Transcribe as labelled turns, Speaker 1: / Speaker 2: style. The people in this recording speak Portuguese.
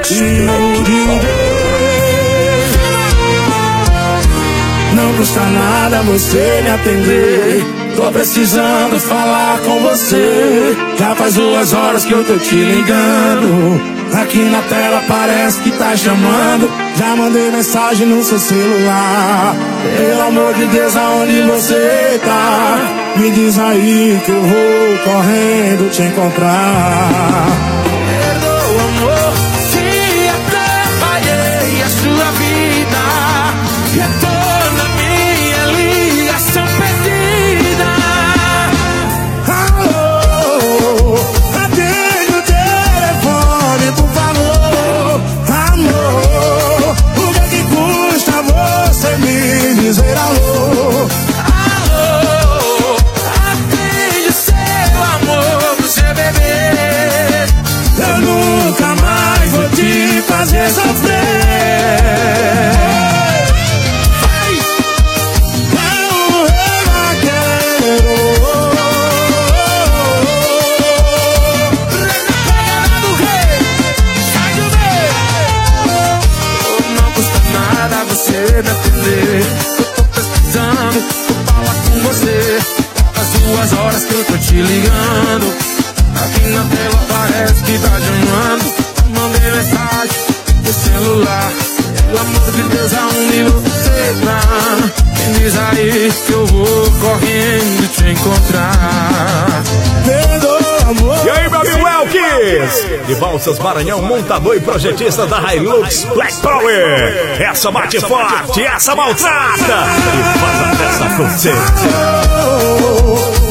Speaker 1: Não custa nada você me atender. Tô precisando falar com você. Já faz 2 horas que eu tô te ligando. Aqui na tela parece que tá chamando. Já mandei mensagem no seu celular. Pelo amor de Deus, aonde você tá? Me diz aí que eu vou correndo te encontrar.
Speaker 2: Perdoa, amor, se atrapalhei a sua vida. Retorna minha ligação perdida.
Speaker 1: Alô, atende o telefone, por favor. Amor, o que é que custa você me dizer alô?
Speaker 2: Alô, atende o seu amor pro seu bebê.
Speaker 1: Eu nunca mais vou te fazer sofrer.
Speaker 2: Você me atender, eu tô precisando falar com você. Faz 2 horas que eu tô te ligando. Aqui na tela parece que tá chamando. Mandei mensagem no celular. Pelo amor de Deus, aonde você tá? Me diz aí que eu vou correndo te encontrar.
Speaker 1: Perdoa, amor.
Speaker 3: E aí, meu amigo Elkis? De Balsas Maranhão, montador e projetista da Hilux Black Power. Essa bate forte, essa maltrata. E faz a festa acontecer.